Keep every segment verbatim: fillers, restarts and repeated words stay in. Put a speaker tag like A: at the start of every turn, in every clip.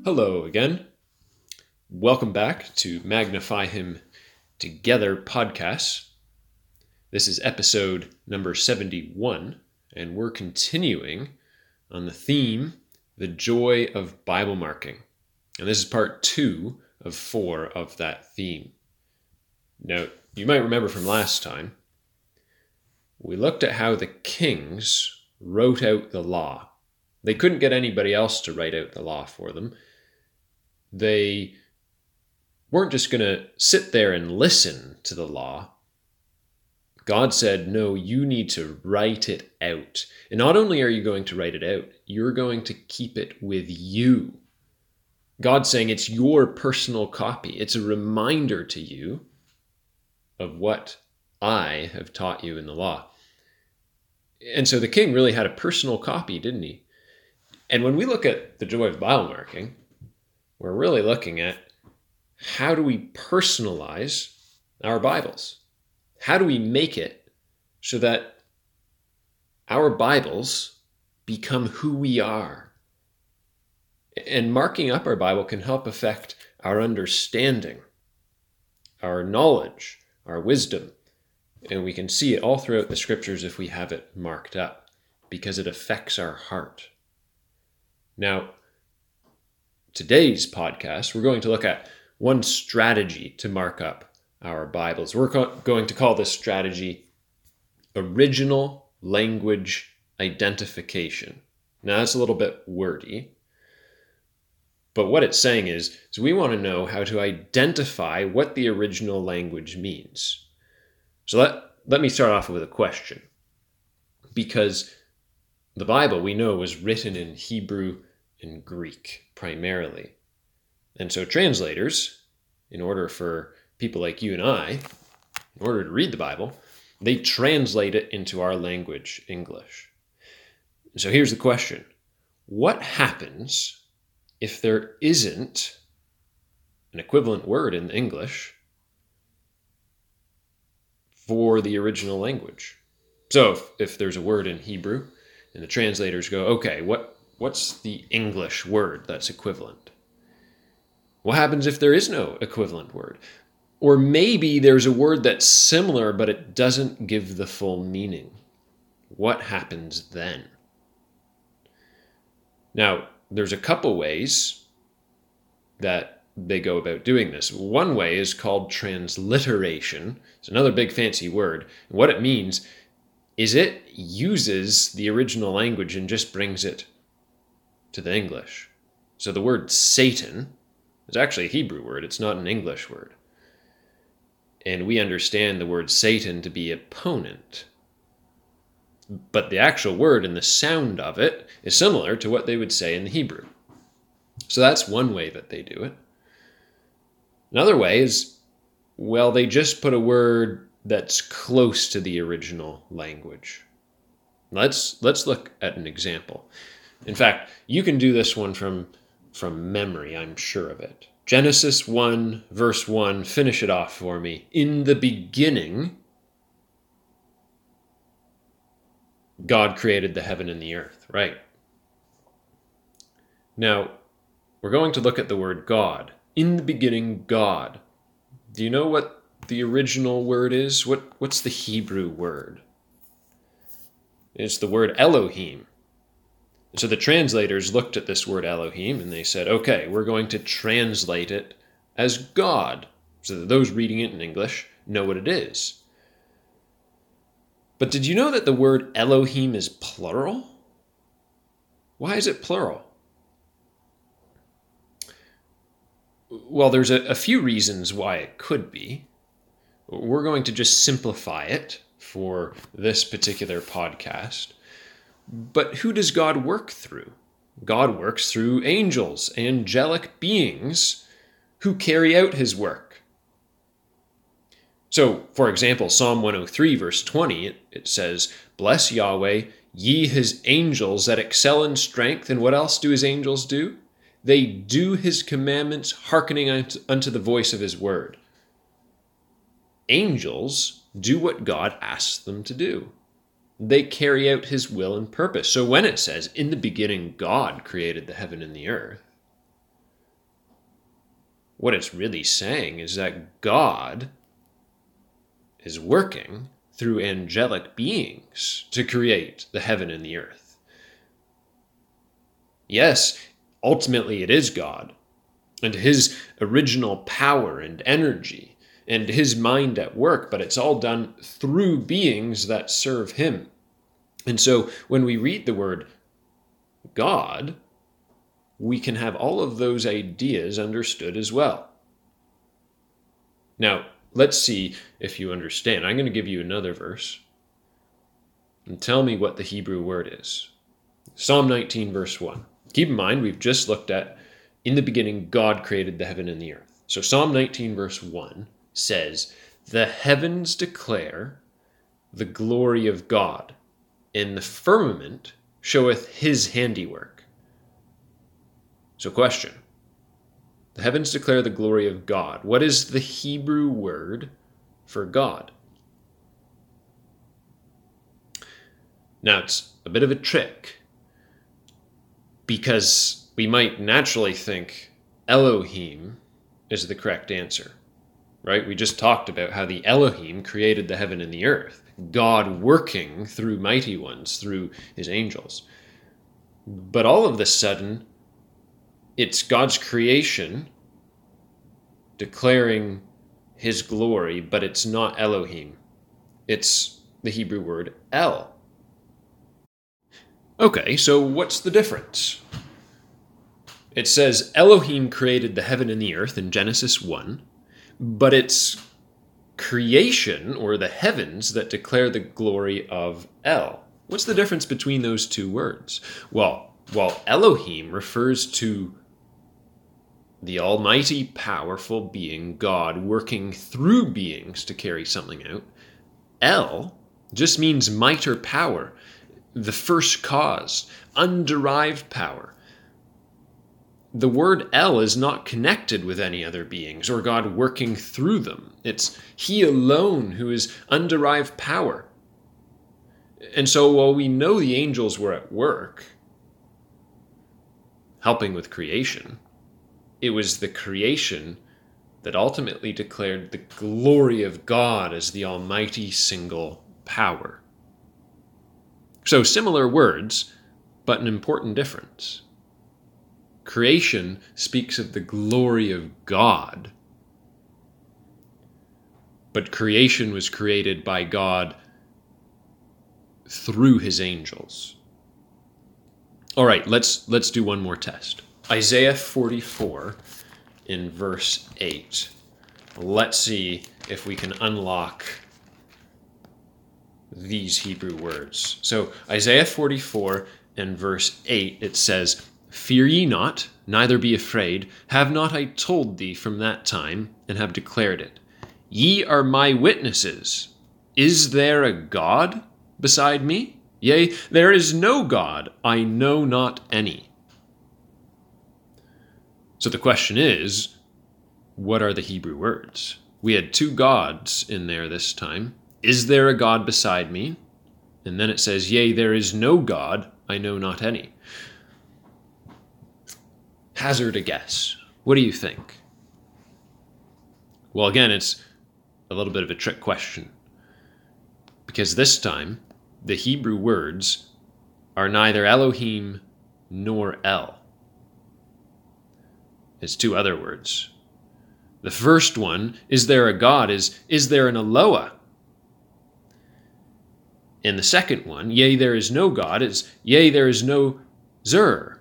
A: Hello again. Welcome back to Magnify Him Together podcast. This is episode number seventy-one, and we're continuing on the theme, the joy of Bible marking. And this is part two of four of that theme. Now, you might remember from last time, we looked at how the kings wrote out the law. They couldn't get anybody else to write out the law for them. They weren't just going to sit there and listen to the law. God said, no, you need to write it out. And not only are you going to write it out, you're going to keep it with you. God's saying it's your personal copy. It's a reminder to you of what I have taught you in the law. And so the king really had a personal copy, didn't he? And when we look at the joy of Bible marking, we're really looking at how do we personalize our Bibles? How do we make it so that our Bibles become who we are? And marking up our Bible can help affect our understanding, our knowledge, our wisdom. And we can see it all throughout the scriptures if we have it marked up, because it affects our heart. Now, today's podcast, we're going to look at one strategy to mark up our Bibles. We're co- going to call this strategy original language identification. Now, that's a little bit wordy, but what it's saying is, is we want to know how to identify what the original language means. So let, let me start off with a question, because the Bible, we know, was written in Hebrew and Greek primarily. And so translators, in order for people like you and I, in order to read the Bible, they translate it into our language, English. So here's the question. What happens if there isn't an equivalent word in English for the original language? So if, if there's a word in Hebrew and the translators go, okay, what what's the English word that's equivalent? What happens if there is no equivalent word? Or maybe there's a word that's similar, but it doesn't give the full meaning. What happens then? Now, there's a couple ways that they go about doing this. One way is called transliteration. It's another big fancy word. And what it means is it uses the original language and just brings it to the English. So the word Satan is actually a Hebrew word. It's not an English word. And we understand the word Satan to be opponent. But the actual word and the sound of it is similar to what they would say in the Hebrew. So that's one way that they do it. Another way is, well, they just put a word that's close to the original language. Let's let's look at an example. In fact, you can do this one from, from memory, I'm sure of it. Genesis one, verse one, finish it off for me. In the beginning, God created the heaven and the earth, right? Now, we're going to look at the word God. In the beginning, God. Do you know what the original word is? What, what's the Hebrew word? It's the word Elohim. So the translators looked at this word Elohim and they said, okay, we're going to translate it as God, so that those reading it in English know what it is. But did you know that the word Elohim is plural? Why is it plural? Well, there's a, a few reasons why it could be. We're going to just simplify it for this particular podcast. But who does God work through? God works through angels, angelic beings who carry out his work. So, for example, Psalm one oh three, verse twenty, it, it says, bless Yahweh, ye his angels that excel in strength. And what else do his angels do? They do his commandments, hearkening unto, unto the voice of his word. Angels do what God asks them to do. They carry out his will and purpose. So when it says, in the beginning, God created the heaven and the earth, what it's really saying is that God is working through angelic beings to create the heaven and the earth. Yes, ultimately it is God and his original power and energy and his mind at work, but it's all done through beings that serve him. And so when we read the word God, we can have all of those ideas understood as well. Now, let's see if you understand. I'm going to give you another verse and tell me what the Hebrew word is. Psalm nineteen, verse one. Keep in mind, we've just looked at, in the beginning, God created the heaven and the earth. So Psalm nineteen, verse one says, "The heavens declare the glory of God, and the firmament showeth his handiwork." So question, the heavens declare the glory of God. What is the Hebrew word for God? Now, it's a bit of a trick because we might naturally think Elohim is the correct answer, right? We just talked about how the Elohim created the heaven and the earth, God working through mighty ones, through his angels. But all of a sudden, it's God's creation declaring his glory, but it's not Elohim. It's the Hebrew word El. Okay, so what's the difference? It says Elohim created the heaven and the earth in Genesis one, but it's creation, or the heavens, that declare the glory of El. What's the difference between those two words? Well, while Elohim refers to the almighty, powerful being, God, working through beings to carry something out, El just means might or power, the first cause, underived power. The word El is not connected with any other beings or God working through them. It's he alone who is underived power. And so while we know the angels were at work, helping with creation, it was the creation that ultimately declared the glory of God as the almighty single power. So similar words, but an important difference. Creation speaks of the glory of God, but creation was created by God through his angels. All right, let's let's do one more test. Isaiah forty-four in verse eight. Let's see if we can unlock these Hebrew words. So Isaiah forty-four and verse eight, it says, "Fear ye not, neither be afraid. Have not I told thee from that time, and have declared it? Ye are my witnesses. Is there a God beside me? Yea, there is no God, I know not any." So the question is, what are the Hebrew words? We had two gods in there this time. Is there a God beside me? And then it says, "Yea, there is no God, I know not any." Hazard a guess. What do you think? Well, again, it's a little bit of a trick question, because this time the Hebrew words are neither Elohim nor El. It's two other words. The first one, is there a God, is, is there an Eloah? And the second one, yea, there is no God, is, yea, there is no Zur.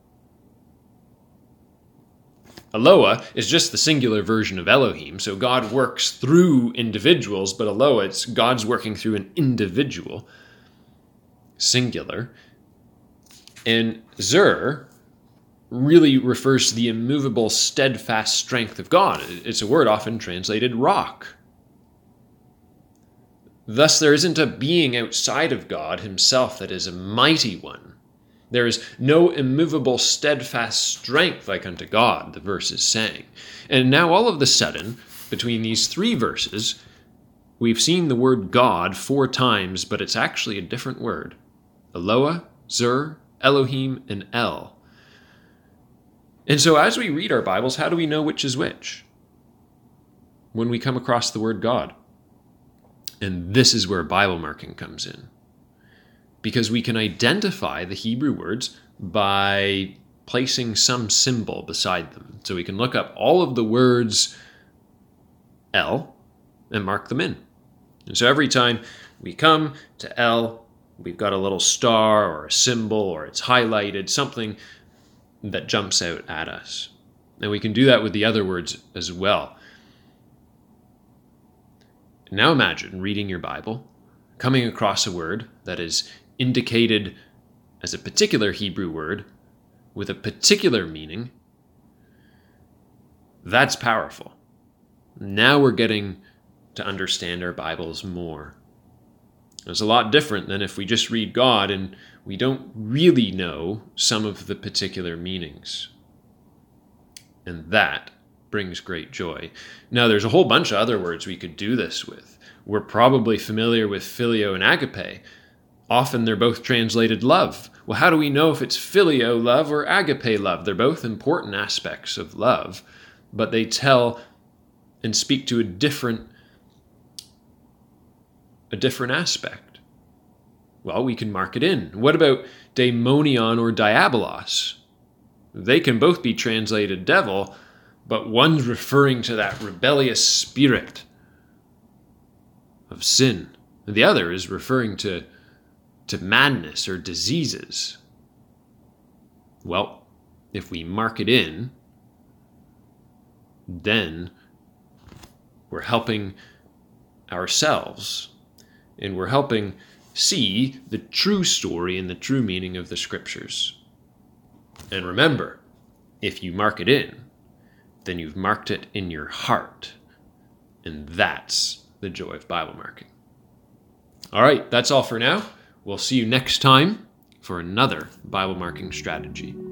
A: Eloah is just the singular version of Elohim, so God works through individuals, but Eloah, it's God's working through an individual, singular. And Zur really refers to the immovable, steadfast strength of God. It's a word often translated rock. Thus, there isn't a being outside of God himself that is a mighty one. There is no immovable, steadfast strength like unto God, the verse is saying. And now all of a sudden, between these three verses, we've seen the word God four times, but it's actually a different word. Eloah, Zur, Elohim, and El. And so as we read our Bibles, how do we know which is which? When we come across the word God. And this is where Bible marking comes in. Because we can identify the Hebrew words by placing some symbol beside them. So we can look up all of the words L and mark them in. And so every time we come to L, we've got a little star or a symbol, or it's highlighted, something that jumps out at us. And we can do that with the other words as well. Now imagine reading your Bible, coming across a word that is indicated as a particular Hebrew word with a particular meaning. That's powerful. Now we're getting to understand our Bibles more. It's a lot different than if we just read God and we don't really know some of the particular meanings. And that brings great joy. Now, there's a whole bunch of other words we could do this with. We're probably familiar with phileo and agape. Often they're both translated love. Well, how do we know if it's phileo love or agape love? They're both important aspects of love, but they tell and speak to a different, a different aspect. Well, we can mark it in. What about daimonion or diabolos? They can both be translated devil, but one's referring to that rebellious spirit of sin. And the other is referring to, to madness or diseases. Well, if we mark it in, then we're helping ourselves, and we're helping see the true story and the true meaning of the Scriptures. And remember, if you mark it in, then you've marked it in your heart. And that's the joy of Bible marking. All right, that's all for now. We'll see you next time for another Bible marking strategy.